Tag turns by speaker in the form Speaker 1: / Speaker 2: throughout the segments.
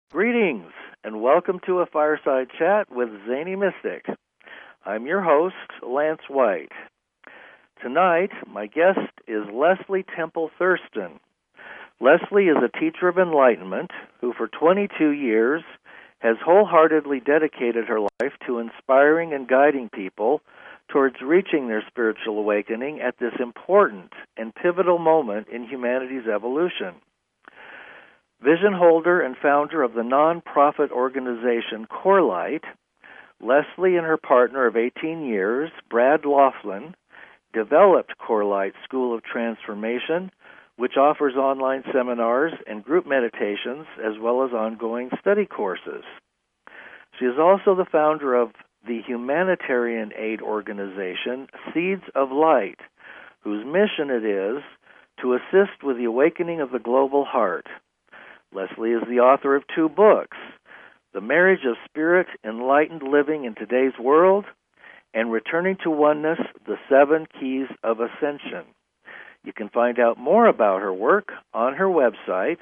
Speaker 1: Greetings, and welcome to a fireside chat with Zany Mystic. I'm your host, Lance White. Tonight, my guest is Leslie Temple Thurston. Leslie is a teacher of enlightenment who for 22 years has wholeheartedly dedicated her life to inspiring and guiding people towards reaching their spiritual awakening at this important and pivotal moment in humanity's evolution. Vision holder and founder of the nonprofit organization Corelight, Leslie and her partner of 18 years, Brad Laughlin, developed Corelight School of Transformation, which offers online seminars and group meditations as well as ongoing study courses. She is also the founder of the humanitarian aid organization Seeds of Light, whose mission it is to assist with the awakening of the global heart. Leslie is the author of 2 books, The Marriage of Spirit, Enlightened Living in Today's World, and Returning to Oneness, The 7 Keys of Ascension. You can find out more about her work on her website,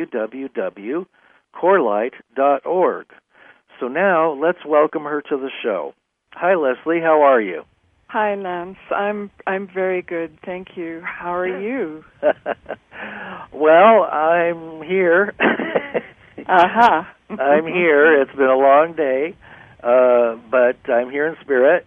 Speaker 1: www.corelight.org. So now, let's welcome her to the show. Hi, Leslie. How are you?
Speaker 2: Hi, Lance. I'm very good, thank you. How are you?
Speaker 1: Well, I'm here.
Speaker 2: Uh-huh.
Speaker 1: I'm here. It's been a long day, but I'm here in spirit.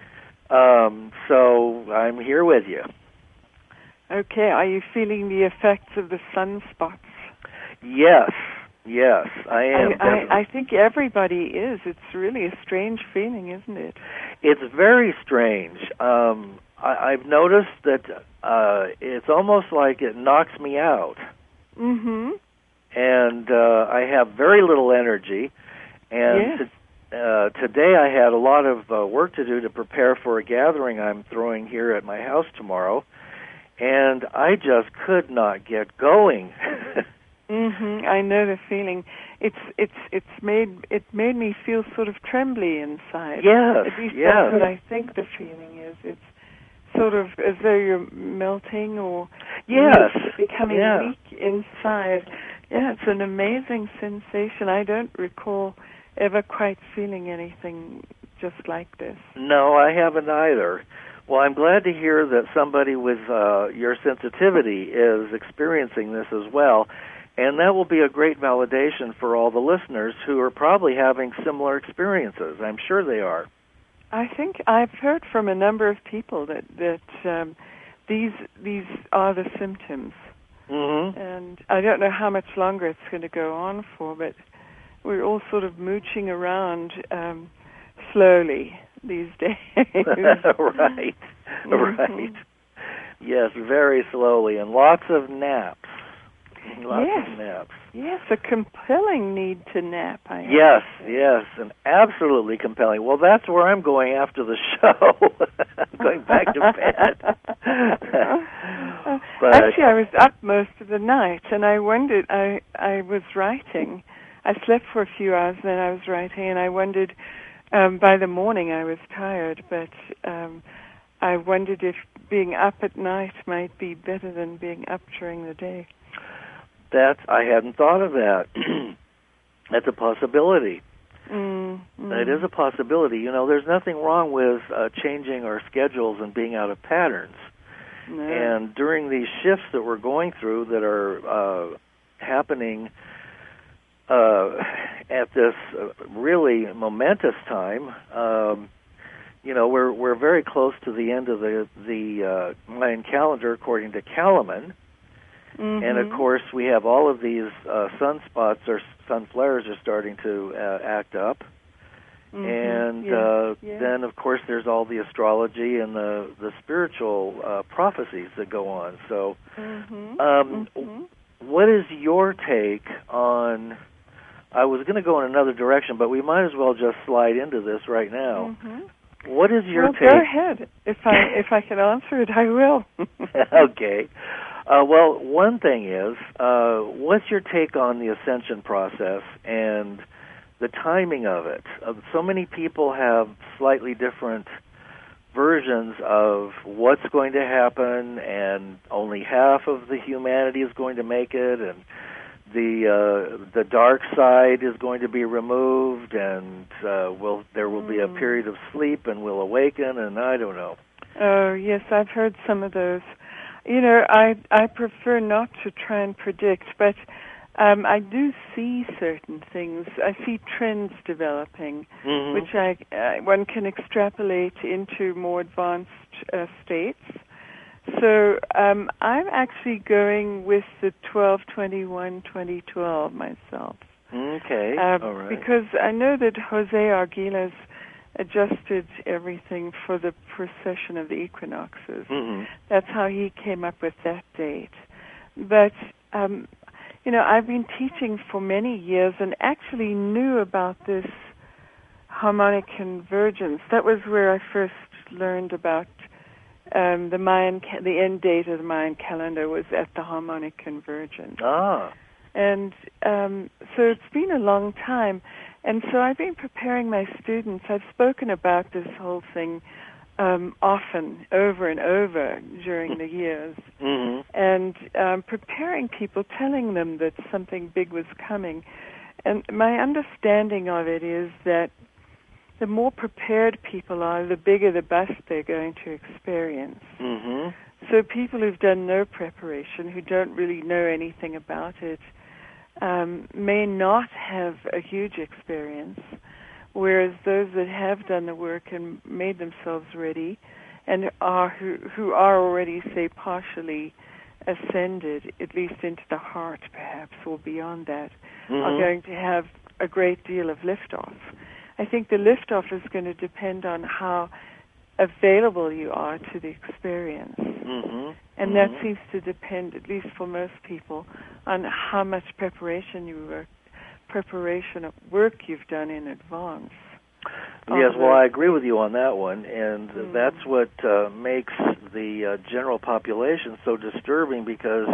Speaker 1: So I'm here with you.
Speaker 2: Okay. Are you feeling the effects of the sunspots?
Speaker 1: Yes, I am.
Speaker 2: I think everybody is. It's really a strange feeling, isn't it?
Speaker 1: It's very strange. I've noticed that it's almost like it knocks me out.
Speaker 2: Mm-hmm.
Speaker 1: And I have very little energy. And
Speaker 2: yes.
Speaker 1: Today I had a lot of work to do to prepare for a gathering I'm throwing here at my house tomorrow. And I just could not get going.
Speaker 2: Mm-hmm. I know the feeling. It made me feel sort of trembly inside.
Speaker 1: Yes.
Speaker 2: At least that's what I think the feeling is. It's sort of as though you're melting or becoming weak inside. Yeah, it's an amazing sensation. I don't recall ever quite feeling anything just like this.
Speaker 1: No, I haven't either. Well, I'm glad to hear that somebody with your sensitivity is experiencing this as well. And that will be a great validation for all the listeners who are probably having similar experiences. I'm sure they are.
Speaker 2: I think I've heard from a number of people that these are the symptoms.
Speaker 1: Mm-hmm.
Speaker 2: And I don't know how much longer it's going to go on for, but we're all sort of mooching around slowly these days.
Speaker 1: Right.
Speaker 2: Mm-hmm.
Speaker 1: Right. Yes, very slowly, and lots of naps. Lots of naps.
Speaker 2: Yes, a compelling need to nap.
Speaker 1: Yes, and absolutely compelling. Well, that's where I'm going after the show. I'm going back to bed. But
Speaker 2: actually, I was up most of the night, and I wondered, I was writing. I slept for a few hours, and then I was writing, and I wondered, by the morning I was tired, but I wondered if being up at night might be better than being up during the day.
Speaker 1: I hadn't thought of that. That's a possibility. That is a possibility. You know, there's nothing wrong with changing our schedules and being out of patterns.
Speaker 2: No.
Speaker 1: And during these shifts that we're going through that are happening at this really momentous time, you know, we're very close to the end of the Mayan calendar according to Kalaman.
Speaker 2: Mm-hmm.
Speaker 1: And, of course, we have all of these sunspots or sun flares are starting to act up. Mm-hmm. And then, of course, there's all the astrology and the spiritual prophecies that go on. So what is your take on... I was going to go in another direction, but we might as well just slide into this right now.
Speaker 2: Mm-hmm.
Speaker 1: What is your take?
Speaker 2: Go ahead. If I can answer it, I will.
Speaker 1: Okay. Well, one thing is, what's your take on the ascension process and the timing of it? So many people have slightly different versions of what's going to happen, and only half of the humanity is going to make it, and the dark side is going to be removed, and there will be a period of sleep, and we'll awaken, and I don't know.
Speaker 2: Oh, yes, I've heard some of those. You know, I prefer not to try and predict, but I do see certain things. I see trends developing, which one can extrapolate into more advanced states. So I'm actually going with the 12-21-2012 myself.
Speaker 1: Okay, all right.
Speaker 2: Because I know that Jose Arguelles adjusted everything for the precession of the equinoxes. That's how he came up with that date. But, you know, I've been teaching for many years and actually knew about this harmonic convergence. That was where I first learned about the end date of the Mayan calendar was at the harmonic convergence. And so it's been a long time. And so I've been preparing my students. I've spoken about this whole thing often, over and over during the years. And preparing people, telling them that something big was coming. And my understanding of it is that the more prepared people are, the bigger the bust they're going to experience. So people who've done no preparation, who don't really know anything about it, may not have a huge experience, whereas those that have done the work and made themselves ready and who are already, say, partially ascended, at least into the heart perhaps, or beyond that, are going to have a great deal of liftoff. I think the liftoff is going to depend on how available you are to the experience. And that seems to depend, at least for most people, on how much preparation of work you've done in advance.
Speaker 1: Yes, well, I agree with you on that one, and that's what makes the general population so disturbing, because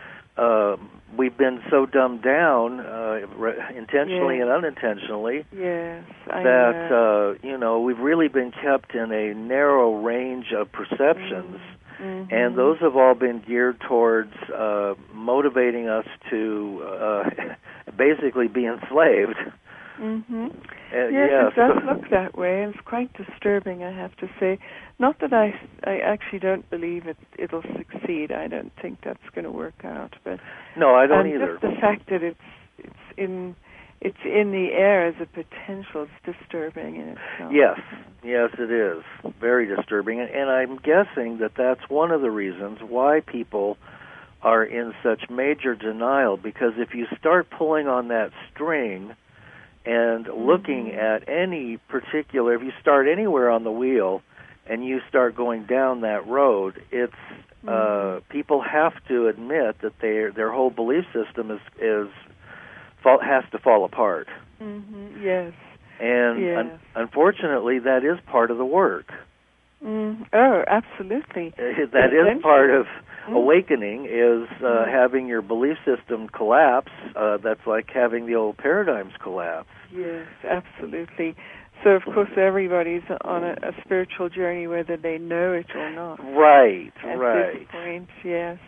Speaker 1: we've been so dumbed down, intentionally and unintentionally, that you know, we've really been kept in a narrow range of perceptions, and those have all been geared towards motivating us to basically be enslaved.
Speaker 2: Yes, it does look that way, and it's quite disturbing, I have to say. Not that I actually don't believe it'll succeed. I don't think that's going to work out. But
Speaker 1: no, I don't either.
Speaker 2: Just the fact that it's in the air as a potential is disturbing in itself.
Speaker 1: Yes, it is very disturbing, and I'm guessing that that's one of the reasons why people are in such major denial. Because if you start pulling on that string and looking at any particular, if you start anywhere on the wheel and you start going down that road, it's people have to admit that their whole belief system has to fall apart.
Speaker 2: Yes.
Speaker 1: And unfortunately, that is part of the work.
Speaker 2: Oh, absolutely.
Speaker 1: That is part of awakening, is having your belief system collapse. That's like having the old paradigms collapse.
Speaker 2: Yes, absolutely. So, of course, everybody's on a spiritual journey, whether they know it or not.
Speaker 1: Right.
Speaker 2: At this point, yes.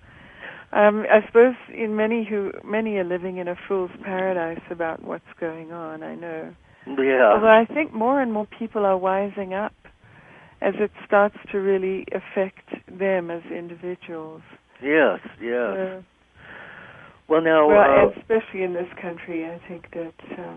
Speaker 2: I suppose many are living in a fool's paradise about what's going on, I know.
Speaker 1: Yeah.
Speaker 2: Although I think more and more people are wising up as it starts to really affect them as individuals.
Speaker 1: Yes. Well, now...
Speaker 2: and especially in this country, I think that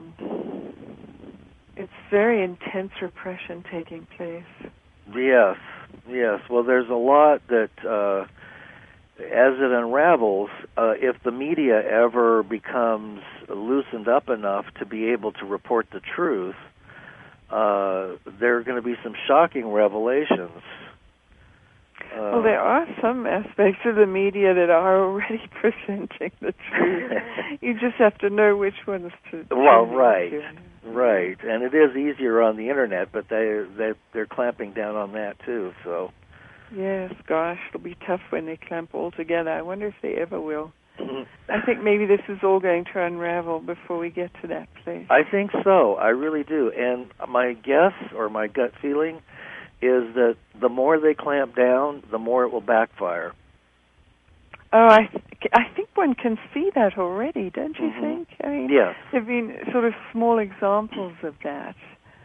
Speaker 2: it's very intense repression taking place. Yes.
Speaker 1: Well, there's a lot that, as it unravels, if the media ever becomes loosened up enough to be able to report the truth, there are going to be some shocking revelations.
Speaker 2: Well, there are some aspects of the media that are already presenting the truth. You just have to know which ones to.
Speaker 1: Well, right, and it is easier on the internet, but they're clamping down on that too. So.
Speaker 2: Yes, gosh, it'll be tough when they clamp all together. I wonder if they ever will. I think maybe this is all going to unravel before we get to that place.
Speaker 1: I think so. I really do. And my guess, or my gut feeling, is that the more they clamp down, the more it will backfire.
Speaker 2: Oh, I think one can see that already, don't you think? I mean,
Speaker 1: yes.
Speaker 2: there have been sort of small examples of that.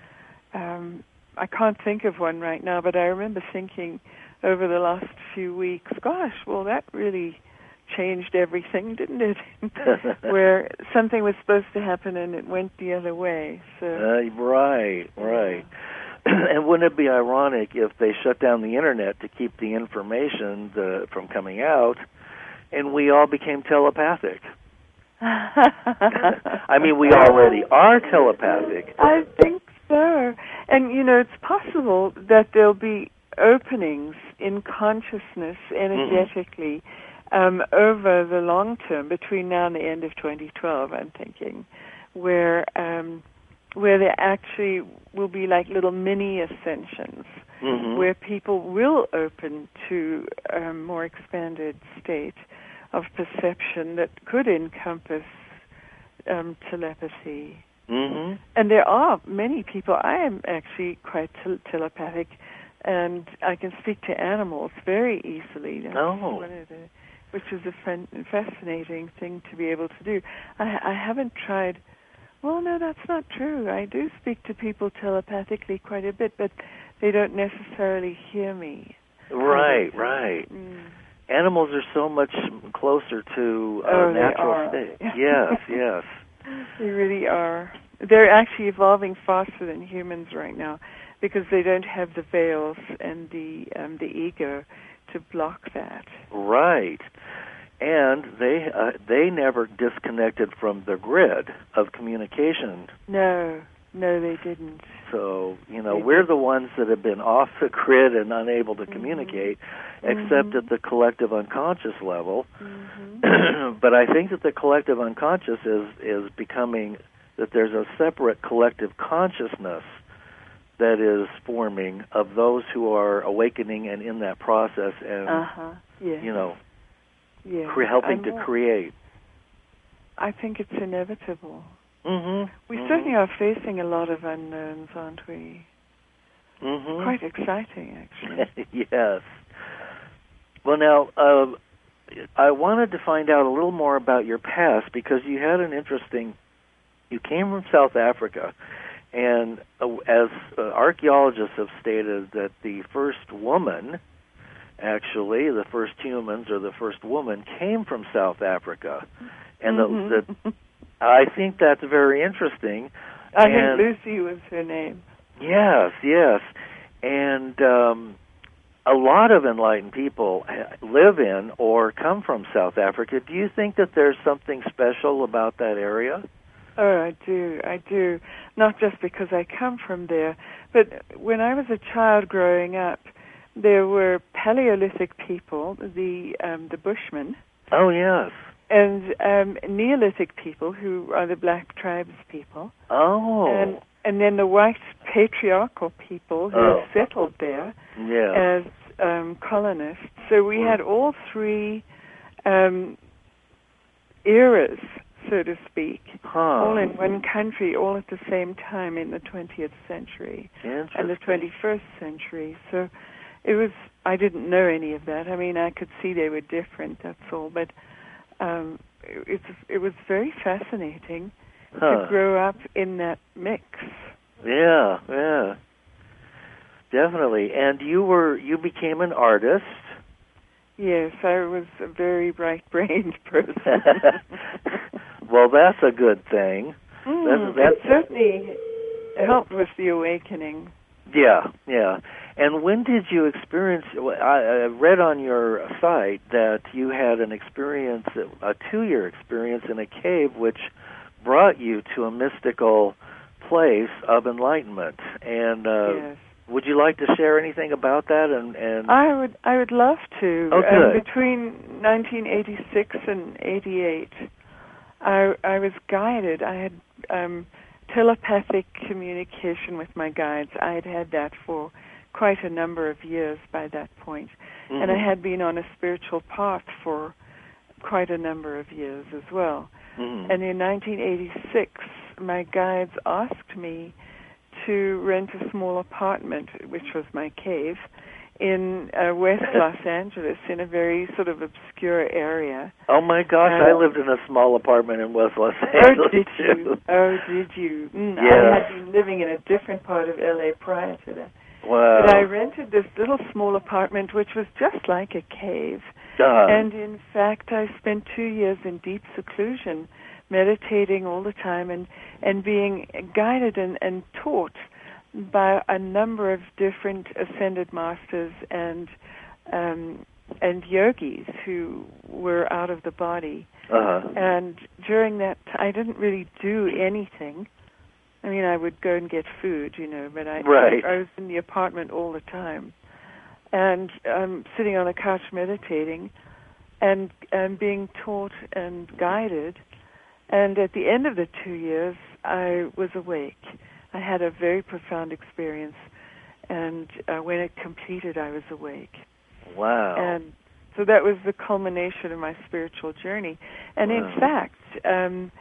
Speaker 2: I can't think of one right now, but I remember thinking over the last few weeks, gosh, well, that really changed everything, didn't it? Where something was supposed to happen and it went the other way. So
Speaker 1: right. And wouldn't it be ironic if they shut down the internet to keep the information from coming out, and we all became telepathic? I mean, we already are telepathic.
Speaker 2: I think so. And, it's possible that there'll be openings in consciousness energetically over the long term, between now and the end of 2012, I'm thinking, where there actually will be like little mini ascensions, where people will open to a more expanded state of perception that could encompass telepathy. And there are many people. I am actually quite telepathic, and I can speak to animals very easily. Which is a fascinating thing to be able to do. I haven't tried. Well, no, that's not true. I do speak to people telepathically quite a bit, but they don't necessarily hear me.
Speaker 1: Right. Animals are so much closer to natural state. Yes.
Speaker 2: They really are. They're actually evolving faster than humans right now because they don't have the veils and the ego to block that.
Speaker 1: Right. And they never disconnected from the grid of communication.
Speaker 2: No, they didn't.
Speaker 1: So, we're the ones that have been off the grid and unable to communicate, except at the collective unconscious level. But I think that the collective unconscious is becoming, that there's a separate collective consciousness that is forming of those who are awakening and in that process and, helping to create.
Speaker 2: I think it's inevitable. We certainly are facing a lot of unknowns, aren't we? Quite exciting, actually.
Speaker 1: Yes. Well, now, I wanted to find out a little more about your past because you had you came from South Africa, and as archaeologists have stated that the first woman, actually, the first humans or the first woman came from South Africa. And I think that's very interesting.
Speaker 2: I think Lucy was her name.
Speaker 1: Yes. And a lot of enlightened people live in or come from South Africa. Do you think that there's something special about that area?
Speaker 2: Oh, I do. Not just because I come from there, but when I was a child growing up, there were Paleolithic people, the Bushmen.
Speaker 1: Oh, yes.
Speaker 2: And Neolithic people, who are the Black Tribes people.
Speaker 1: Oh.
Speaker 2: And then the white patriarchal people who have settled there as colonists. So we had all three eras, so to speak, all in one country, all at the same time in the 20th century and the 21st century. So it was, I didn't know any of that. I mean, I could see they were different, that's all, but it was very fascinating to grow up in that mix.
Speaker 1: Yeah, definitely. And you became an artist.
Speaker 2: Yes, I was a very bright-brained person.
Speaker 1: Well, that's a good thing.
Speaker 2: It certainly helped with the awakening.
Speaker 1: Yeah. And when did you experience, I read on your site that you had an experience, a 2-year experience in a cave which brought you to a mystical place of enlightenment. And
Speaker 2: yes.
Speaker 1: Would you like to share anything about that? And
Speaker 2: I would love to.
Speaker 1: Oh, good.
Speaker 2: Between 1986 and 88, I was guided. I had telepathic communication with my guides. I had that for quite a number of years by that point. And I had been on a spiritual path for quite a number of years as well. And in 1986, my guides asked me to rent a small apartment, which was my cave, in West Los Angeles, in a very sort of obscure area.
Speaker 1: Oh my gosh, I lived in a small apartment in West Los Angeles.
Speaker 2: Oh, did you? Oh, did you?
Speaker 1: Yeah.
Speaker 2: I had been living in a different part of LA prior to that.
Speaker 1: Wow.
Speaker 2: But I rented this little small apartment, which was just like a cave. And in fact, I spent 2 years in deep seclusion, meditating all the time and being guided and taught by a number of different ascended masters and yogis who were out of the body. And during that, I didn't really do anything. I mean, I would go and get food, but I was in the apartment all the time. And sitting on a couch meditating and being taught and guided. And at the end of the 2 years, I was awake. I had a very profound experience, and when it completed, I was awake.
Speaker 1: Wow.
Speaker 2: And so that was the culmination of my spiritual journey. And in fact, in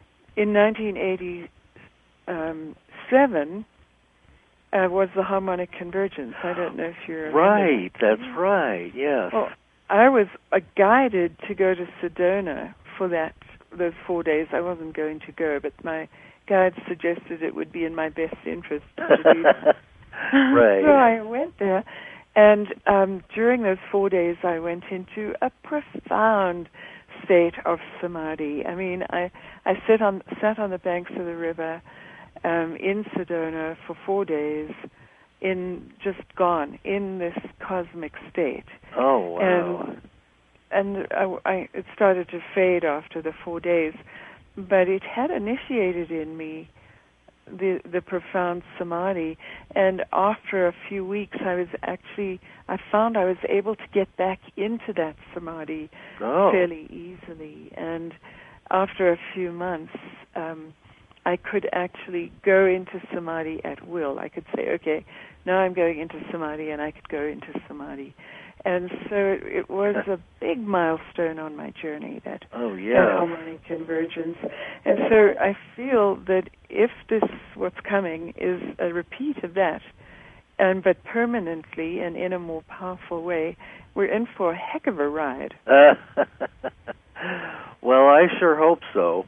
Speaker 2: 1987 was the harmonic convergence. I don't know if you're...
Speaker 1: Right, that's right, yes.
Speaker 2: Well, I was guided to go to Sedona for those 4 days. I wasn't going to go, but my guide suggested it would be in my best interest to do that.
Speaker 1: Right.
Speaker 2: So I went there, and during those 4 days, I went into a profound state of samadhi. I mean, I sat on the banks of the river in Sedona for 4 days, just gone in this cosmic state.
Speaker 1: Oh, wow.
Speaker 2: And it started to fade after the 4 days, but it had initiated in me the profound samadhi. And after a few weeks, I found I was able to get back into that samadhi fairly easily. And after a few months, I could actually go into samadhi at will. I could say, okay, now I'm going into samadhi, and I could go into samadhi. And so it was a big milestone on my journey, that harmonic convergence. And so I feel that if what's coming is a repeat of that, but permanently and in a more powerful way, we're in for a heck of a ride.
Speaker 1: Well, I sure hope so.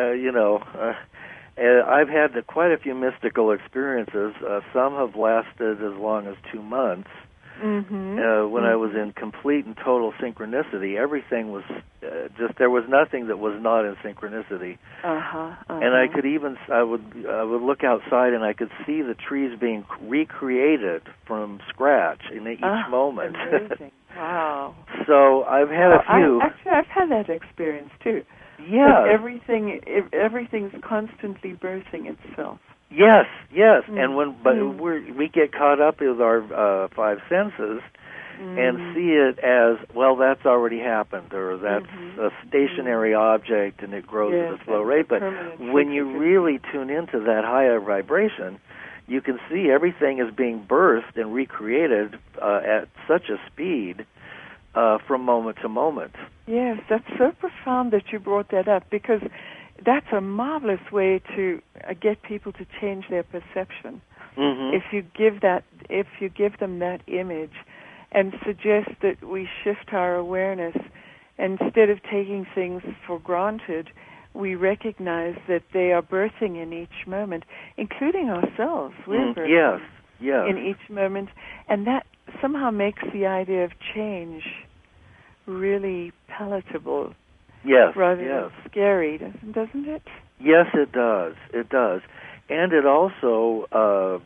Speaker 1: I've had quite a few mystical experiences. Some have lasted as long as 2 months. When I was in complete and total synchronicity, everything was there was nothing that was not in synchronicity. And I would look outside and I could see the trees being recreated from scratch in each moment.
Speaker 2: Amazing. Wow.
Speaker 1: So I've had a few.
Speaker 2: I've had that experience too.
Speaker 1: Yeah.
Speaker 2: Everything's constantly birthing itself.
Speaker 1: Yes, and we get caught up with our five senses and see it as, well, that's already happened, or that's a stationary object and it grows at a slow rate. But when you really tune into that higher vibration, you can see everything is being birthed and recreated at such a speed from moment to moment.
Speaker 2: Yes, that's so profound that you brought that up, because that's a marvelous way to get people to change their perception. If you give them that image and suggest that we shift our awareness, instead of taking things for granted, we recognize that they are birthing in each moment, including ourselves. We're birthing in each moment, and that somehow makes the idea of change really palatable. Rather than scary, doesn't it?
Speaker 1: Yes, it does. It does, and it also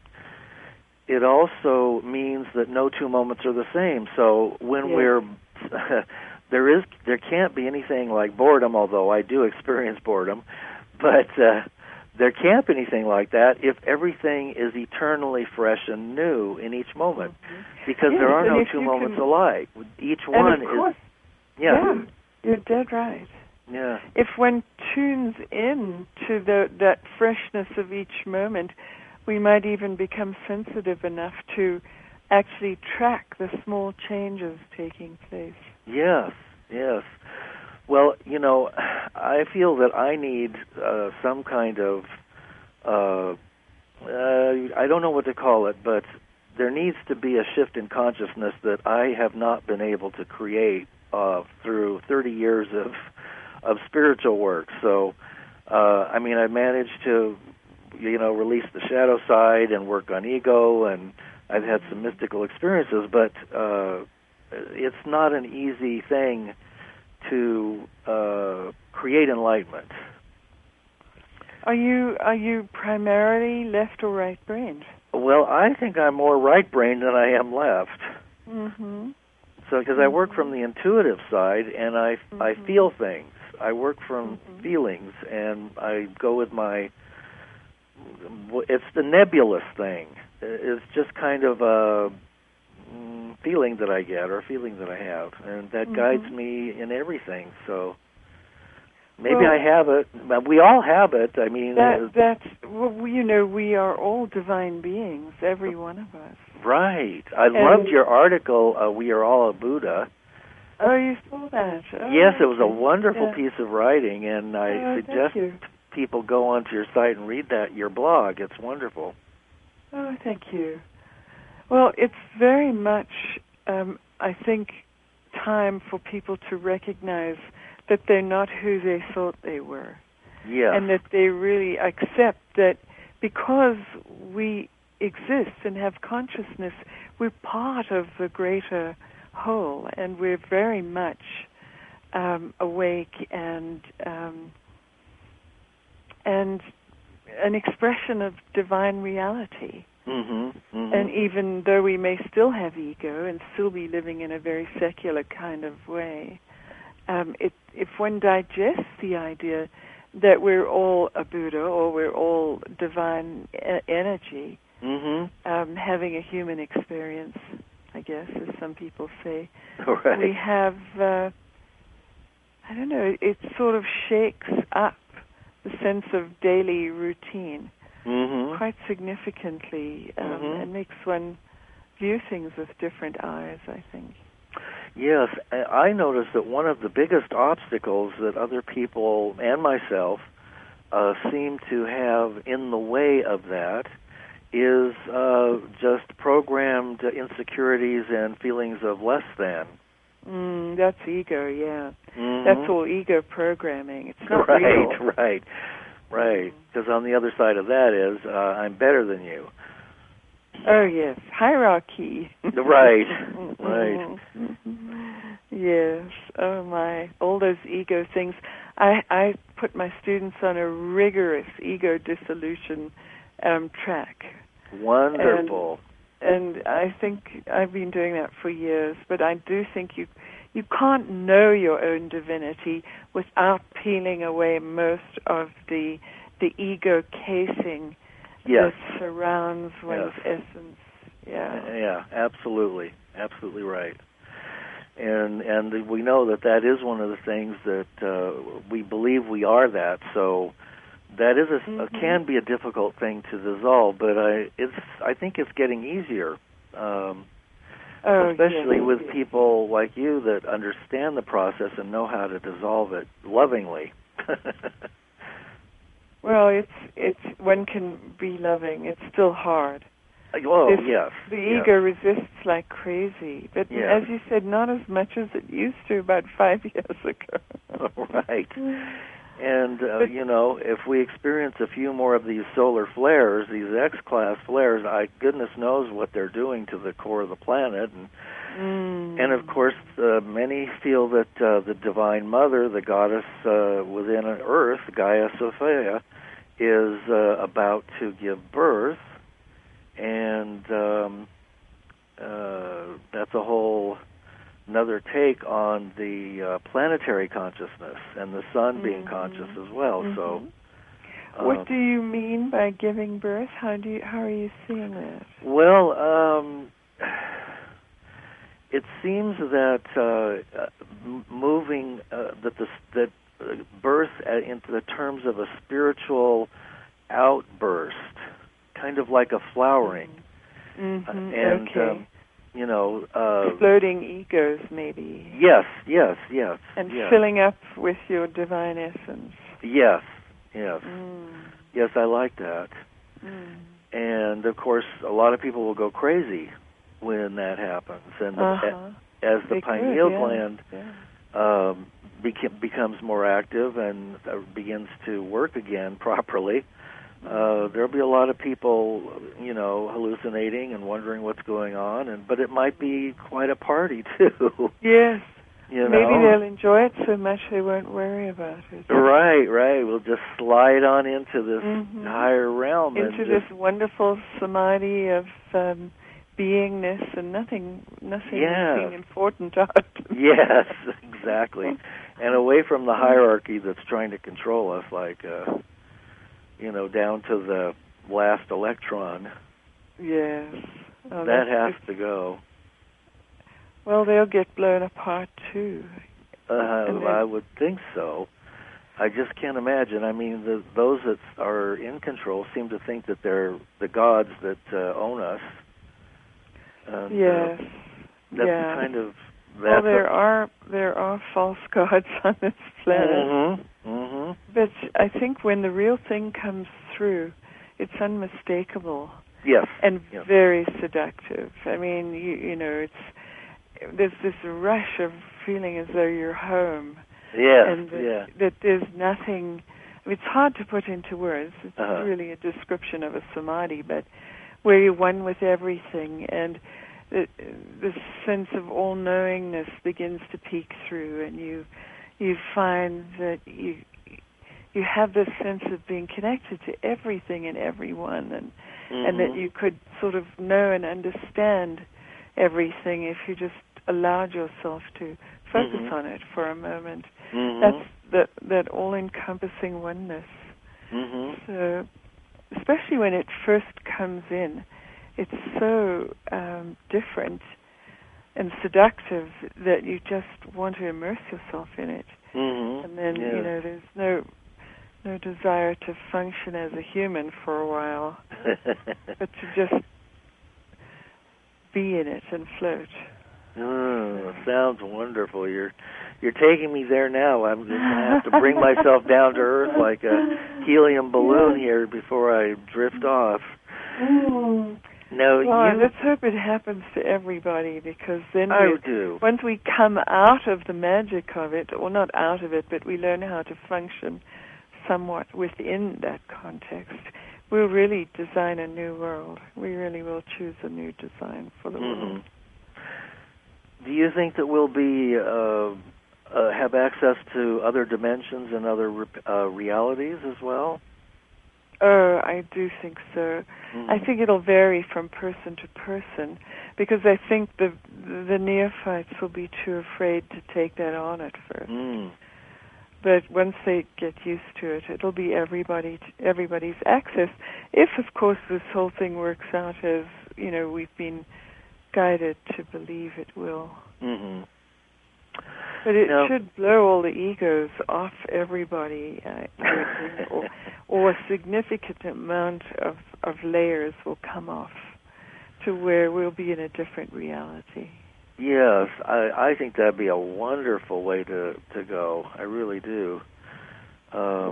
Speaker 1: means that no 2 moments are the same. So when we're there can't be anything like boredom, although I do experience boredom, but there can't be anything like that if everything is eternally fresh and new in each moment, because there are no 2 moments alike. Each one is.
Speaker 2: Yeah, you're dead right.
Speaker 1: Yeah.
Speaker 2: If one tunes in to that freshness of each moment, we might even become sensitive enough to actually track the small changes taking place. Yes.
Speaker 1: Well, I feel that I need some kind of, I don't know what to call it, but there needs to be a shift in consciousness that I have not been able to create through 30 years of spiritual work. So, I mean, I managed to, release the shadow side and work on ego, and I've had some mystical experiences, but it's not an easy thing to create enlightenment.
Speaker 2: Are you primarily left or right-brained?
Speaker 1: Well, I think I'm more right-brained than I am left.
Speaker 2: Mm-hmm.
Speaker 1: So, because I work from the intuitive side, and I feel things. I work from feelings, and I go with it's the nebulous thing. It's just kind of a feeling that I get, or a feeling that I have, and that guides me in everything. So maybe I have it. We all have it. I mean,
Speaker 2: we are all divine beings, every one of us.
Speaker 1: Right. I loved your article, We Are All a Buddha.
Speaker 2: Oh, you saw that? Oh,
Speaker 1: yes, it was a wonderful piece of writing, and I suggest people go onto your site and read your blog. It's wonderful.
Speaker 2: Oh, thank you. Well, it's very much, I think, time for people to recognize that they're not who they thought they were.
Speaker 1: Yes.
Speaker 2: And that they really accept that because we exist and have consciousness, we're part of the greater whole, and we're very much awake and an expression of divine reality. And even though we may still have ego and still be living in a very secular kind of way, if one digests the idea that we're all a Buddha or we're all divine energy, having a human experience, I guess, as some people say,
Speaker 1: right.
Speaker 2: we have, I don't know, it sort of shakes up the sense of daily routine quite significantly, and makes one view things with different eyes, I think.
Speaker 1: Yes, I noticed that one of the biggest obstacles that other people and myself seem to have in the way of that is just programmed insecurities and feelings of less than.
Speaker 2: That's ego, yeah. That's all ego programming. It's not
Speaker 1: real. Right. Because on the other side of that is, I'm better than you.
Speaker 2: Oh, yes. Hierarchy.
Speaker 1: Right.
Speaker 2: Yes. Oh, my. All those ego things. I put my students on a rigorous ego dissolution track.
Speaker 1: Wonderful.
Speaker 2: And I think I've been doing that for years, but I do think you can't know your own divinity without peeling away most of the ego casing that surrounds one's essence.
Speaker 1: Yeah, absolutely right. And we know that is one of the things that we believe we are that. So that is can be a difficult thing to dissolve, but I think it's getting easier. Especially with people like you that understand the process and know how to dissolve it lovingly.
Speaker 2: Well, it's one can be loving. It's still hard.
Speaker 1: Yes.
Speaker 2: The ego resists like crazy, but as you said, not as much as it used to about 5 years ago.
Speaker 1: Right. And, if we experience a few more of these solar flares, these X-class flares, goodness knows what they're doing to the core of the planet. And of course, many feel that the Divine Mother, the goddess within Earth, Gaia Sophia, is about to give birth. And that's a whole another take on the planetary consciousness and the sun being conscious as well. So,
Speaker 2: what do you mean by giving birth? How are you seeing that?
Speaker 1: Well, it seems that moving that birth into the terms of a spiritual outburst, kind of like a flowering, and.
Speaker 2: Exploding egos, maybe.
Speaker 1: Yes.
Speaker 2: And filling up with your divine essence.
Speaker 1: Yes, I like that. And of course, a lot of people will go crazy when that happens, and as the pineal gland becomes more active and begins to work again properly, there'll be a lot of people, hallucinating and wondering what's going on, but it might be quite a party too.
Speaker 2: Yes. Maybe they'll enjoy it so much they won't worry about it.
Speaker 1: Right. We'll just slide on into this higher realm.
Speaker 2: Into this wonderful samadhi of beingness and nothing being important out.
Speaker 1: Yes, exactly. And away from the hierarchy that's trying to control us, like, down to the last electron.
Speaker 2: Yes.
Speaker 1: That has to go.
Speaker 2: Well, they'll get blown apart, too.
Speaker 1: I would think so. I just can't imagine. I mean, those that are in control seem to think that they're the gods that own us. And,
Speaker 2: yes.
Speaker 1: That's the kind of...
Speaker 2: Well, there are false gods on this planet. But I think when the real thing comes through, it's unmistakable.
Speaker 1: Yes.
Speaker 2: And very seductive. I mean, there's this rush of feeling as though you're home.
Speaker 1: Yes.
Speaker 2: And that there's nothing. I mean, it's hard to put into words. It's really a description of a samadhi, but where you're one with everything, and the sense of all-knowingness begins to peek through, and you find that you have this sense of being connected to everything and everyone, and that you could sort of know and understand everything if you just allowed yourself to focus on it for a moment. That's that all-encompassing oneness. So, especially when it first comes in, it's so different and seductive that you just want to immerse yourself in it. And then, there's no desire to function as a human for a while, but to just be in it and float.
Speaker 1: Sounds wonderful. You're taking me there now. I'm just going to have to bring myself down to earth like a helium balloon here before I drift off.
Speaker 2: Let's hope it happens to everybody, because then once we come out of the magic of it, or not out of it, but we learn how to function somewhat within that context, we'll really design a new world. We really will choose a new design for the world.
Speaker 1: Do you think that we'll be have access to other dimensions and other realities as well?
Speaker 2: Oh, I do think so. I think it'll vary from person to person, because I think the neophytes will be too afraid to take that on at first. But once they get used to it, it'll be everybody's access. If, of course, this whole thing works out as we've been guided to believe it will. But it should blow all the egos off everybody, or a significant amount of layers will come off to where we'll be in a different reality.
Speaker 1: Yes, I think that'd be a wonderful way to go. I really do. I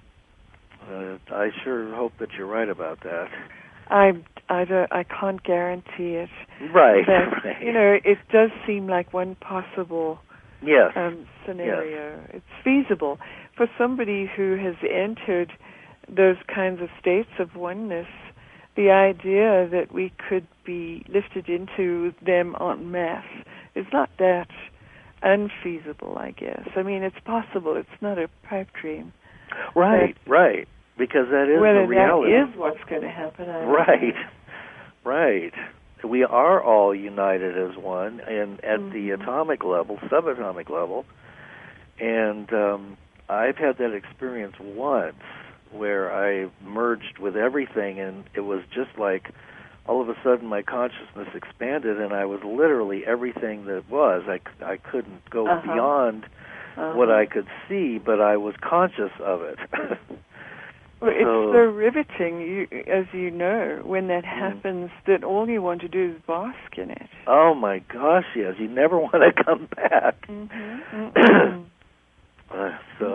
Speaker 1: sure hope that you're right about that.
Speaker 2: I can't guarantee it.
Speaker 1: Right.
Speaker 2: But, it does seem like one possible scenario.
Speaker 1: Yes.
Speaker 2: It's feasible for somebody who has entered those kinds of states of oneness. The idea that we could be lifted into them en masse is not that unfeasible, I guess. I mean, it's possible. It's not a pipe dream.
Speaker 1: Right. Because that is the reality.
Speaker 2: Whether that is what's going to happen, I don't know.
Speaker 1: Right. We are all united as one, and at the atomic level, subatomic level. And I've had that experience once where I merged with everything, and it was just like all of a sudden my consciousness expanded, and I was literally everything that was. I couldn't go beyond what I could see, but I was conscious of it.
Speaker 2: Well, it's so riveting, as you know, when that happens, that all you want to do is bask in it.
Speaker 1: Oh, my gosh, yes. You never want to come back.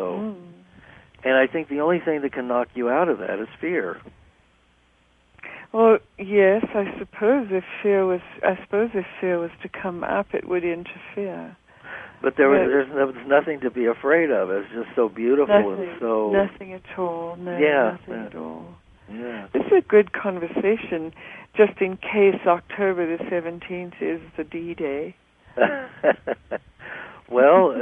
Speaker 1: And I think the only thing that can knock you out of that is fear.
Speaker 2: Well, yes, I suppose if fear was to come up, it would interfere.
Speaker 1: But there's nothing to be afraid of. It's just so beautiful and so...
Speaker 2: Nothing at all. No,
Speaker 1: yeah,
Speaker 2: nothing at all.
Speaker 1: Yeah.
Speaker 2: This is a good conversation, just in case October the 17th is the D-Day.
Speaker 1: Well,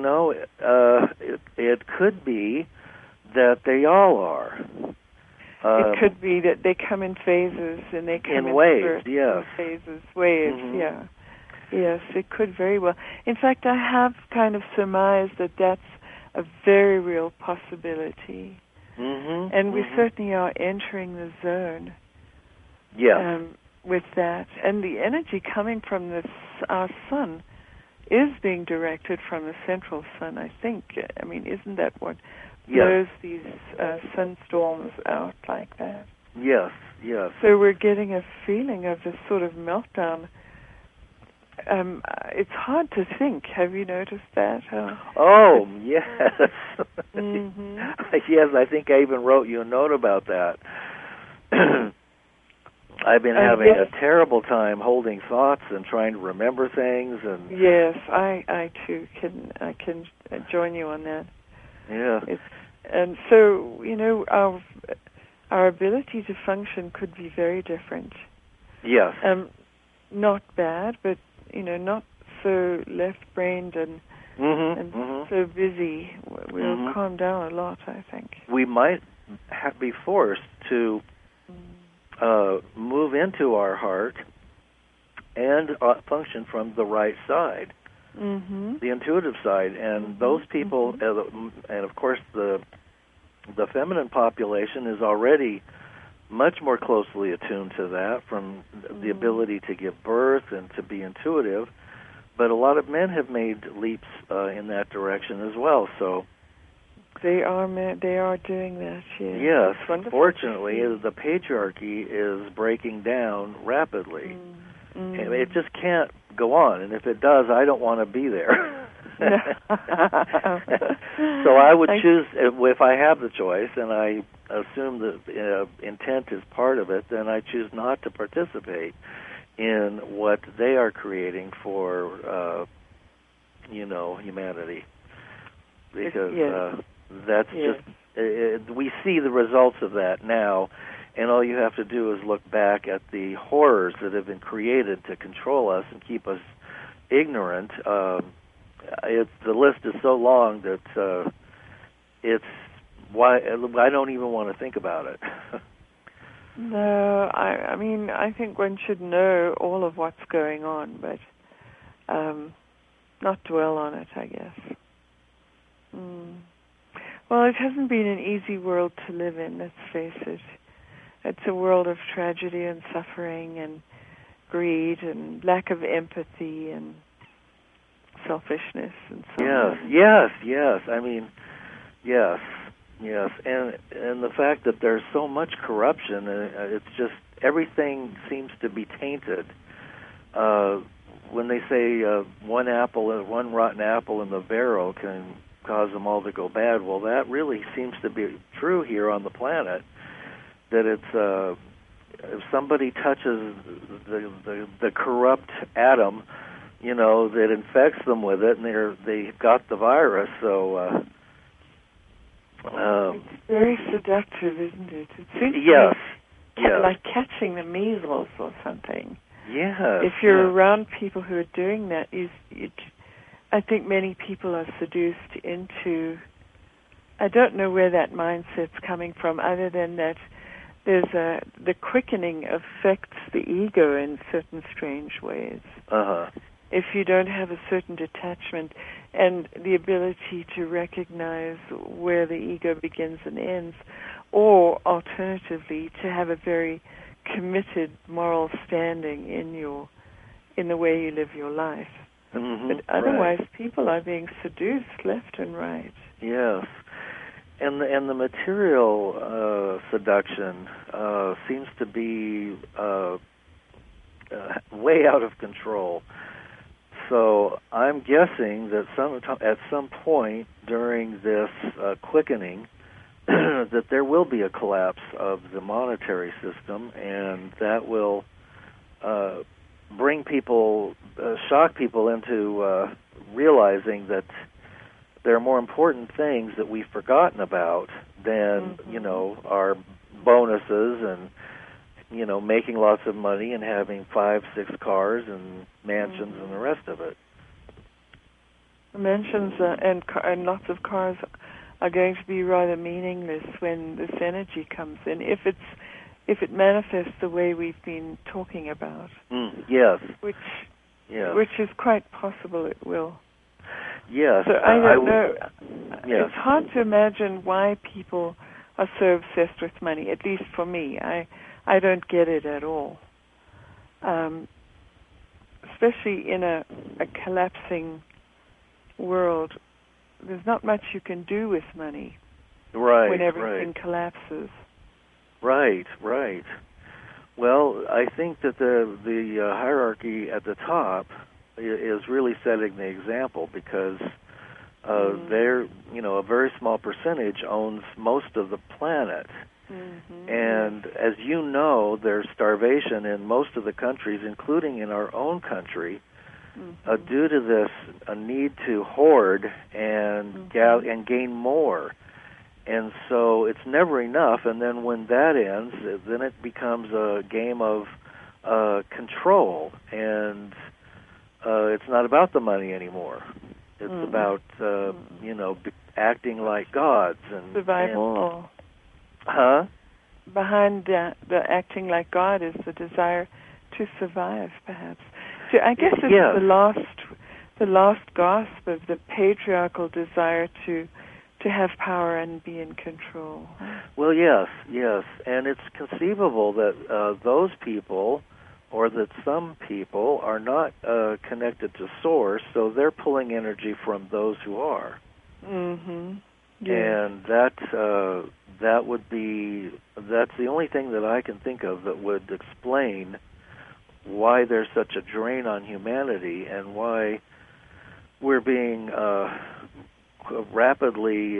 Speaker 1: it could be that they all are.
Speaker 2: It could be that they come in phases, and they come in
Speaker 1: waves, yes.
Speaker 2: Waves,
Speaker 1: mm-hmm.
Speaker 2: yeah. Yes, it could very well. In fact, I have kind of surmised that that's a very real possibility.
Speaker 1: Mm-hmm.
Speaker 2: And we certainly are entering the zone.
Speaker 1: Yes.
Speaker 2: With that. And the energy coming from our sun is being directed from the central sun, I think. I mean, isn't that what blows these sunstorms out like that?
Speaker 1: Yes, yes.
Speaker 2: So we're getting a feeling of this sort of meltdown. It's hard to think. Have you noticed that?
Speaker 1: Oh, yes.
Speaker 2: Mm-hmm.
Speaker 1: Yes, I think I even wrote you a note about that. I've been having a terrible time holding thoughts and trying to remember things. And
Speaker 2: yes, I too can join you on that.
Speaker 1: Yeah.
Speaker 2: And so, our ability to function could be very different.
Speaker 1: Yes.
Speaker 2: Not bad, but not so left-brained and so busy. We'll calm down a lot, I think.
Speaker 1: We might be forced to move into our heart and function from the right side, the intuitive side. And those people, and of course the feminine population is already much more closely attuned to that, from the ability to give birth and to be intuitive. But a lot of men have made leaps in that direction as well. So
Speaker 2: they are doing that.
Speaker 1: Yes. Fortunately, the patriarchy is breaking down rapidly. It just can't go on, and if it does, I don't want to be there. So I would choose, if I have the choice, and I assume that intent is part of it, then I choose not to participate in what they are creating for, humanity. Because that's just, we see the results of that now, and all you have to do is look back at the horrors that have been created to control us and keep us ignorant. The list is so long that it's why I don't even want to think about it.
Speaker 2: No, I mean, I think one should know all of what's going on, but not dwell on it, I guess. Well, it hasn't been an easy world to live in, let's face it. It's a world of tragedy and suffering and greed and lack of empathy and selfishness and so on. Yes. I mean, yes. And the fact that there's so much corruption, it's just everything seems to be tainted. When they say one rotten apple in the barrel can cause them all to go bad, well, that really seems to be true here on the planet. That it's if somebody touches the corrupt atom, that infects them with it, and they've got the virus. So it's very seductive, isn't it? It seems like catching the measles or something.
Speaker 1: Yes.
Speaker 2: If you're around people who are doing that, I think many people are seduced into. I don't know where that mindset's coming from, other than that the quickening affects the ego in certain strange ways. If you don't have a certain detachment and the ability to recognize where the ego begins and ends, or alternatively to have a very committed moral standing in the way you live your life. But otherwise, people are being seduced left and right.
Speaker 1: Yes. And the material seduction seems to be way out of control. So I'm guessing that at some point during this quickening that there will be a collapse of the monetary system, and that will shock people into realizing that there are more important things that we've forgotten about than, our bonuses and, making lots of money and having 5, 6 cars and mansions and the rest of it.
Speaker 2: Mansions and lots of cars are going to be rather meaningless when this energy comes in, if it manifests the way we've been talking about.
Speaker 1: Yes.
Speaker 2: Which is quite possible it will.
Speaker 1: Yes.
Speaker 2: So I don't know.
Speaker 1: Yes.
Speaker 2: It's hard to imagine why people are so obsessed with money, at least for me. I don't get it at all. Especially in a collapsing world, there's not much you can do with money when everything collapses. Right.
Speaker 1: Well, I think that the hierarchy at the top is really setting the example, because they're, a very small percentage owns most of the planet. And as you know, there's starvation in most of the countries, including in our own country, due to this need to hoard and gain more. And so it's never enough, and then when that ends, then it becomes a game of control, and it's not about the money anymore. It's about, acting like gods. And
Speaker 2: survival.
Speaker 1: Huh?
Speaker 2: Behind the acting like God is the desire to survive, perhaps. So I guess it's the last gasp of the patriarchal desire to have power and be in control.
Speaker 1: Well, yes, and it's conceivable that those people, or that some people, are not connected to Source, so they're pulling energy from those who are. And that's the only thing that I can think of that would explain why there's such a drain on humanity, and why we're being rapidly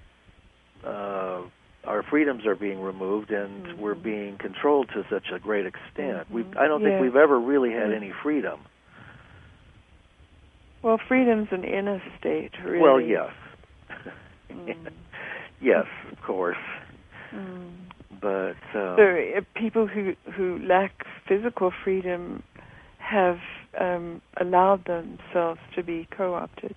Speaker 1: our freedoms are being removed, and we're being controlled to such a great extent. I don't think we've ever really had any freedom.
Speaker 2: Well, freedom's an inner state, really.
Speaker 1: Well, yes. Yes, of course. But
Speaker 2: so people who lack physical freedom have allowed themselves to be co-opted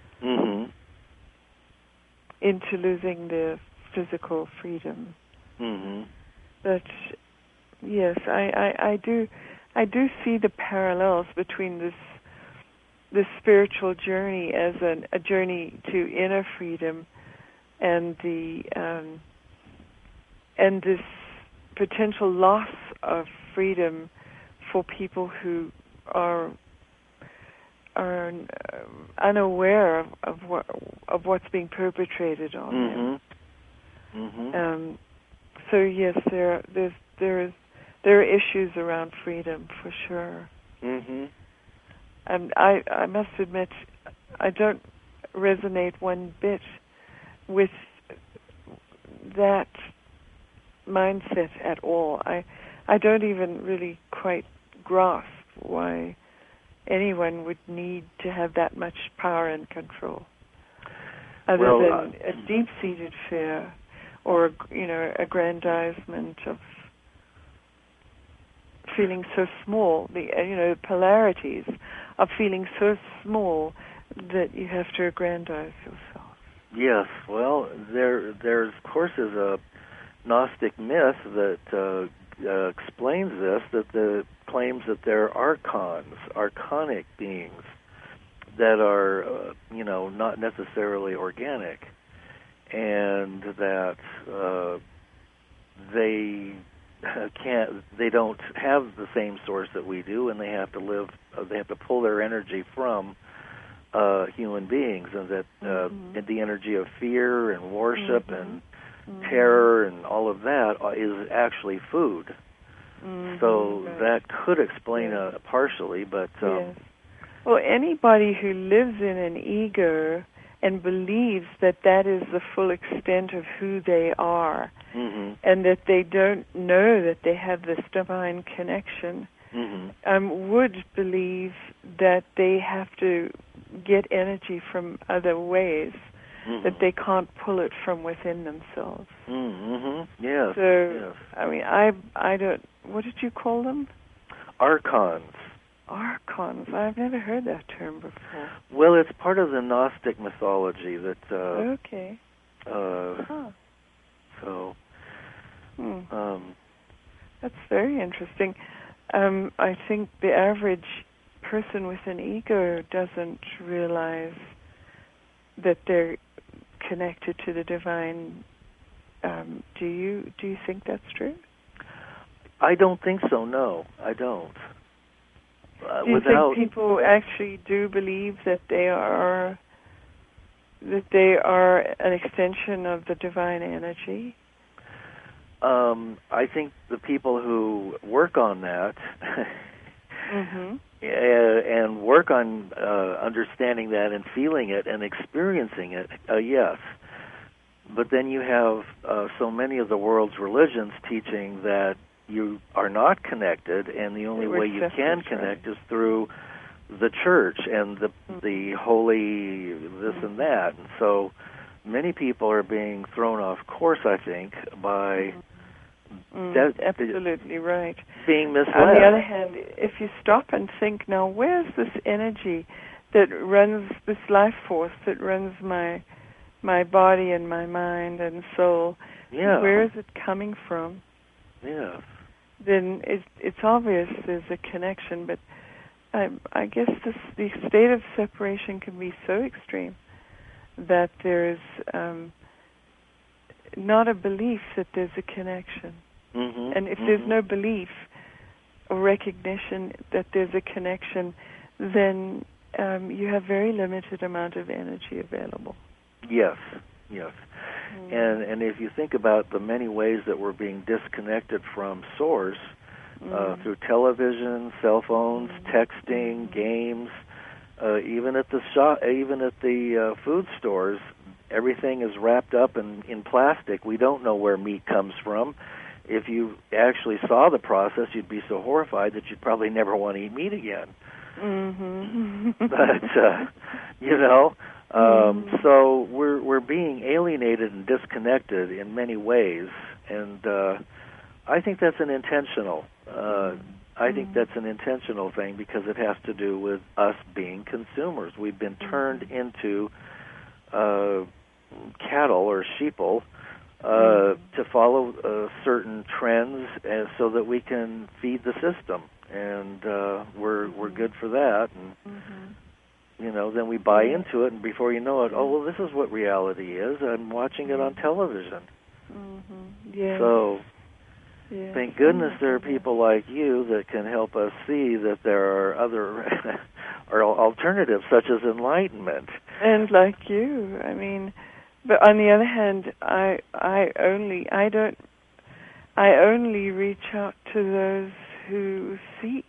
Speaker 2: into losing their physical freedom. But yes, I do see the parallels between this spiritual journey as a journey to inner freedom, and and this potential loss of freedom for people who are unaware of what's being perpetrated on them. So yes, there are issues around freedom for sure. And I must admit, I don't resonate one bit with that mindset at all. I don't even really quite grasp why anyone would need to have that much power and control, other than a deep-seated fear or aggrandizement of feeling so small. The polarities of feeling so small that you have to aggrandize yourself.
Speaker 1: Yes, well, there of course is a Gnostic myth that explains this, that claims that there are archonic beings that are, not necessarily organic, and that they don't have the same source that we do, and they have to pull their energy from human beings, and that the energy of fear and worship and terror and all of that is actually food. So that could explain partially, but
Speaker 2: well, anybody who lives in an ego and believes that that is the full extent of who they are, and that they don't know that they have this divine connection, would believe that they have to get energy from other ways, that they can't pull it from within themselves.
Speaker 1: Yes.
Speaker 2: So,
Speaker 1: yes.
Speaker 2: I mean, I don't, what did you call them?
Speaker 1: Archons.
Speaker 2: Archons. I've never heard that term before.
Speaker 1: Well, it's part of the Gnostic mythology that.
Speaker 2: Okay.
Speaker 1: So.
Speaker 2: That's very interesting. I think the average person with an ego doesn't realize that they're connected to the divine. Do you think that's true?
Speaker 1: I don't think so. No, I don't.
Speaker 2: Do you think people actually do believe that they are an extension of the divine energy?
Speaker 1: I think the people who work on that and work on understanding that and feeling it and experiencing it, yes. But then you have so many of the world's religions teaching that you are not connected, and the only way you can connect is through the church and the holy this and that. And so many people are being thrown off course, I think, by
Speaker 2: absolutely right.
Speaker 1: Being misled.
Speaker 2: On the other hand, if you stop and think, now where's this energy that runs, this life force that runs my body and my mind and soul?
Speaker 1: Yeah.
Speaker 2: Where is it coming from?
Speaker 1: Yeah.
Speaker 2: Then it's obvious there's a connection, but I guess the state of separation can be so extreme that there's not a belief that there's a connection. And if there's no belief or recognition that there's a connection, then you have very limited amount of energy available.
Speaker 1: Yes, yes. And if you think about the many ways that we're being disconnected from source, through television, cell phones, texting, games, even at the food stores, everything is wrapped up in plastic. We don't know where meat comes from. If you actually saw the process, you'd be so horrified that you'd probably never want to eat meat again. But so we're being alienated and disconnected in many ways, and I think that's an intentional. I think that's an intentional thing because it has to do with us being consumers. We've been turned into cattle or sheeple to follow certain trends, so that we can feed the system, and we're good for that. And then we buy into it, and before you know it, oh well, this is what reality is. I'm watching it on television. So. Yeah. Thank goodness there are people like you that can help us see that there are other or alternatives, such as enlightenment.
Speaker 2: And like you, I mean, but on the other hand, I only reach out to those who seek.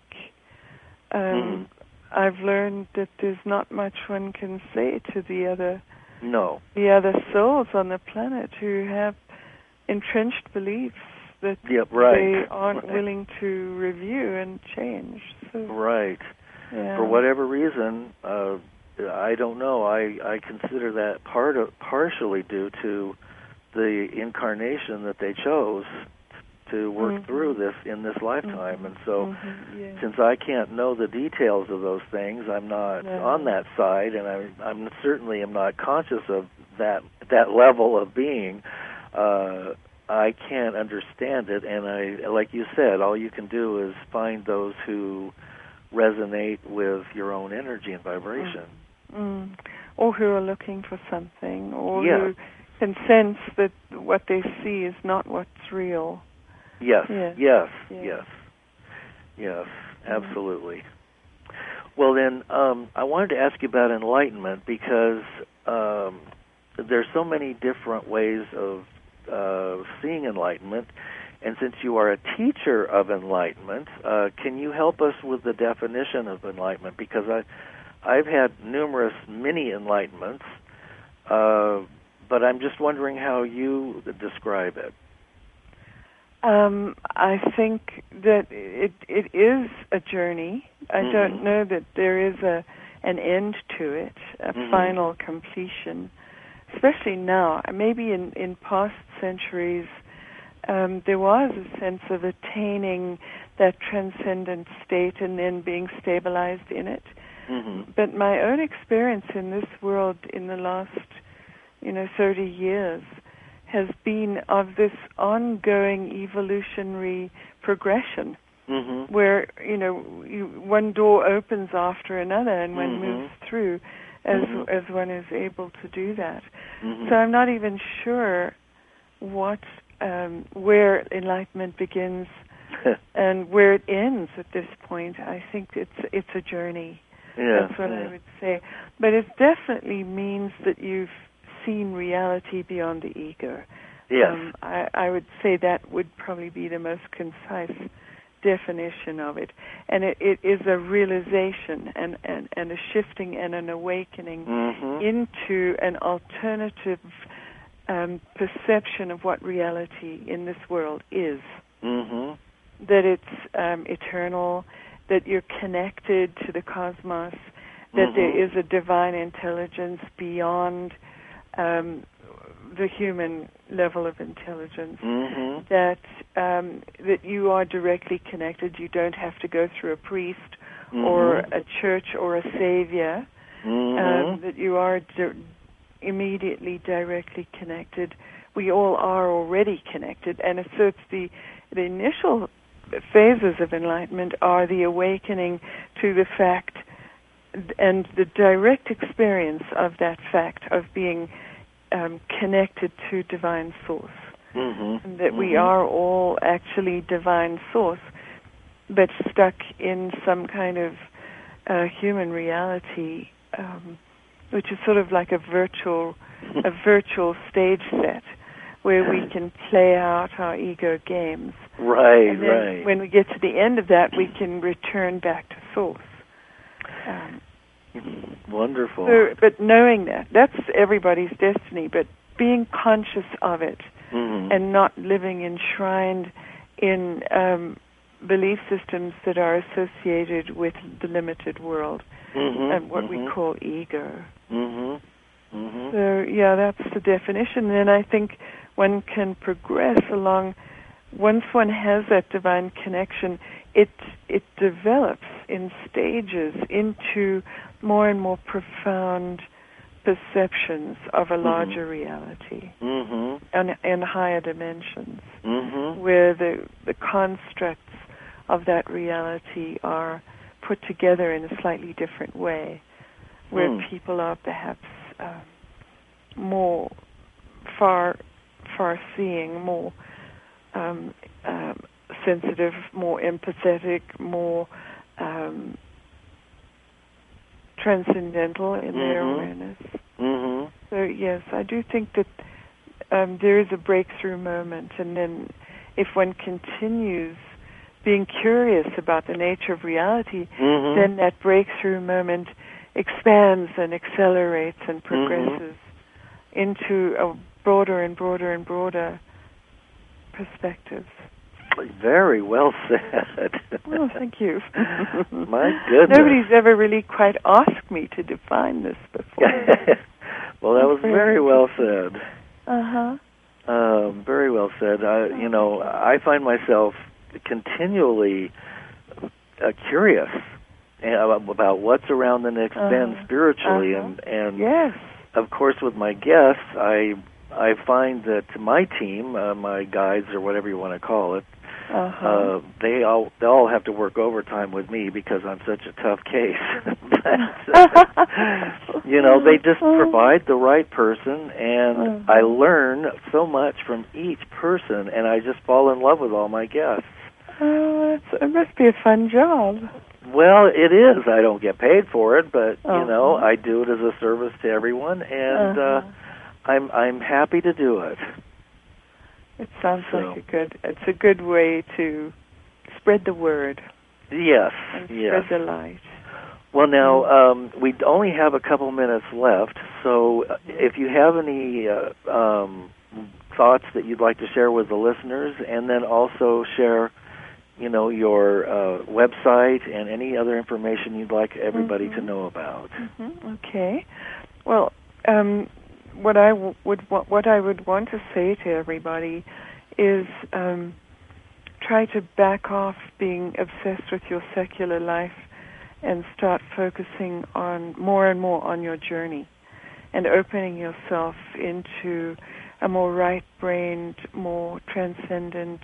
Speaker 2: I've learned that there's not much one can say to the other souls on the planet who have entrenched beliefs that they aren't willing to review and change. So,
Speaker 1: for whatever reason, I don't know. I consider that partially due to the incarnation that they chose to work through this in this lifetime. And so, since I can't know the details of those things, I'm not on that side, and I'm certainly am not conscious of that level of being. I can't understand it, and like you said, all you can do is find those who resonate with your own energy and vibration.
Speaker 2: Or who are looking for something, or who can sense that what they see is not what's real. Yes,
Speaker 1: absolutely. Well then, I wanted to ask you about enlightenment, because there's so many different ways of seeing enlightenment, and since you are a teacher of enlightenment, can you help us with the definition of enlightenment? Because I've had numerous mini enlightenments, but I'm just wondering how you describe it.
Speaker 2: I think that it is a journey. I don't know that there is an end to it, a final completion, especially now. Maybe in past centuries, there was a sense of attaining that transcendent state and then being stabilized in it. But my own experience in this world in the last, 30 years has been of this ongoing evolutionary progression, where one door opens after another and one moves through as one is able to do that. So I'm not even sure where enlightenment begins and where it ends at this point. I think it's a journey. That's what I would say. But it definitely means that you've seen reality beyond the ego.
Speaker 1: Yes.
Speaker 2: I would say that would probably be the most concise definition of it. And it is a realization and a shifting and an awakening into an alternative perception of what reality in this world is. That it's eternal, that you're connected to the cosmos, that there is a divine intelligence beyond the human level of intelligence, that you are directly connected. You don't have to go through a priest or a church or a savior, that you are immediately directly connected. We all are already connected, and so it's the initial phases of enlightenment are the awakening to the fact and the direct experience of that fact of being connected to divine source, and that we are all actually divine source, but stuck in some kind of human reality, which is sort of like a virtual stage set where we can play out our ego games.
Speaker 1: Right,
Speaker 2: and then when we get to the end of that, we can return back to source.
Speaker 1: Wonderful.
Speaker 2: So, but knowing that's everybody's destiny, but being conscious of it and not living enshrined in belief systems that are associated with the limited world and what we call ego. So, that's the definition. And I think one can progress along. Once one has that divine connection, it develops in stages into more and more profound perceptions of a larger reality and higher dimensions, where the constructs of that reality are put together in a slightly different way, where people are perhaps more far-seeing, more sensitive, more empathetic, more transcendental in their awareness. So yes, I do think that there is a breakthrough moment, and then if one continues being curious about the nature of reality, then that breakthrough moment expands and accelerates and progresses into a broader and broader and broader perspectives.
Speaker 1: Very well said.
Speaker 2: Well, thank you.
Speaker 1: My goodness.
Speaker 2: Nobody's ever really quite asked me to define this before.
Speaker 1: Well, that was very well said.
Speaker 2: Uh-huh.
Speaker 1: Very well said. I find myself continually curious about what's around the next bend spiritually, and
Speaker 2: yes.
Speaker 1: Of course, with my guests, I find that my team, my guides or whatever you want to call it, they all have to work overtime with me because I'm such a tough case. But, they just provide the right person, and I learn so much from each person, and I just fall in love with all my guests.
Speaker 2: Oh, it must be a fun job.
Speaker 1: Well, it is. I don't get paid for it, but I do it as a service to everyone, and I'm happy to do it.
Speaker 2: It sounds like it's a good way to spread the word.
Speaker 1: Yes,
Speaker 2: and spread the light.
Speaker 1: Well, now we only have a couple minutes left, So if you have any thoughts that you'd like to share with the listeners, and then also share, your website and any other information you'd like everybody to know about.
Speaker 2: Okay. Well, what I would want to say to everybody is try to back off being obsessed with your secular life and start focusing on more and more on your journey and opening yourself into a more right-brained, more transcendent,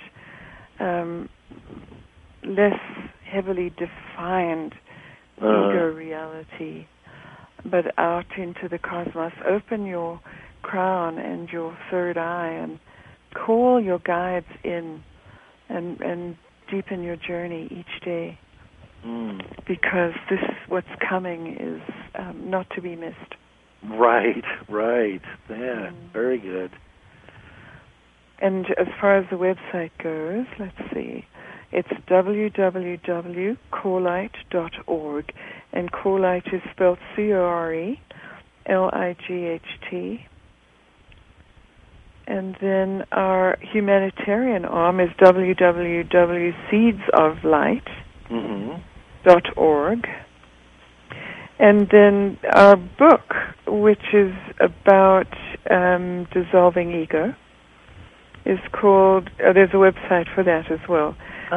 Speaker 2: less heavily defined ego reality, but out into the cosmos. Open your crown and your third eye and call your guides in and deepen your journey each day. Because what's coming is not to be missed.
Speaker 1: Right. Yeah, very good.
Speaker 2: And as far as the website goes, let's see, it's www.corelight.org, and Corelight is spelled CORELIGHT. And then our humanitarian arm is www.seedsoflight.org. And then our book, which is about dissolving ego, is called, there's a website for that as well,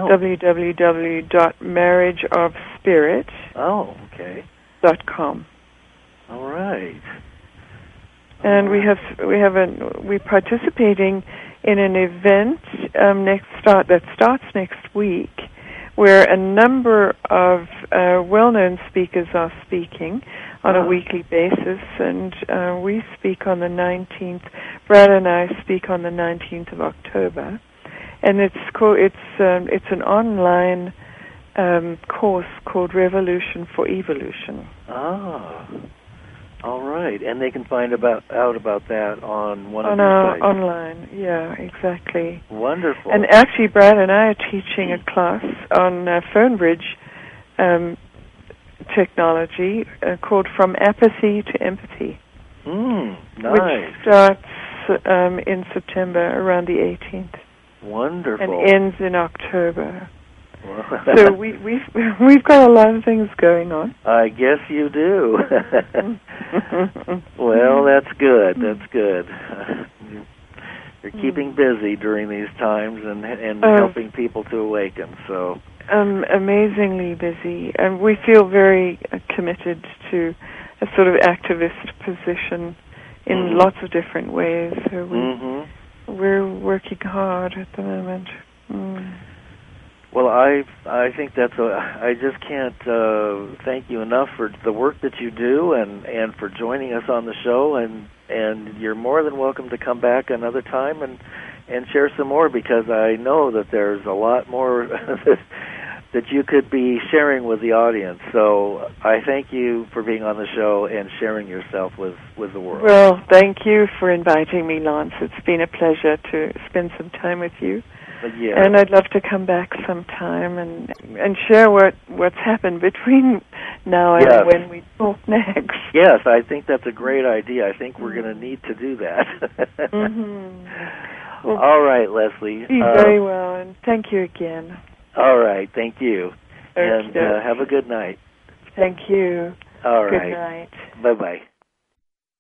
Speaker 2: www.marriageofspirit.com.
Speaker 1: All right.
Speaker 2: And we're participating in an event that starts next week, where a number of well-known speakers are speaking on a weekly basis, and we speak on the 19th. Brad and I speak on the 19th of October, and it's an online course called Revolution for Evolution.
Speaker 1: All right, and they can find out about that on one of your sites.
Speaker 2: Online, yeah, exactly.
Speaker 1: Wonderful.
Speaker 2: And actually, Brad and I are teaching a class on phone bridge technology called From Apathy to Empathy,
Speaker 1: nice.
Speaker 2: which starts in September, around the 18th.
Speaker 1: Wonderful.
Speaker 2: And ends in October. So we've got a lot of things going on.
Speaker 1: I guess you do. Well, that's good. That's good. You're keeping busy during these times and helping people to awaken. So
Speaker 2: amazingly busy, and we feel very committed to a sort of activist position in lots of different ways. So we're working hard at the moment.
Speaker 1: Well, I think I just can't thank you enough for the work that you do and for joining us on the show, and you're more than welcome to come back another time and share some more, because I know that there's a lot more that you could be sharing with the audience. So I thank you for being on the show and sharing yourself with the world.
Speaker 2: Well, thank you for inviting me, Lance. It's been a pleasure to spend some time with you.
Speaker 1: Yeah.
Speaker 2: And I'd love to come back sometime and share what's happened between now and when we talk next.
Speaker 1: Yes, I think that's a great idea. I think we're going to need to do that.
Speaker 2: Well,
Speaker 1: all right, Leslie.
Speaker 2: Be very well, and thank you again.
Speaker 1: All right, thank you.
Speaker 2: Okay.
Speaker 1: And have a good night.
Speaker 2: Thank you.
Speaker 1: All right.
Speaker 2: Good night.
Speaker 1: Bye-bye.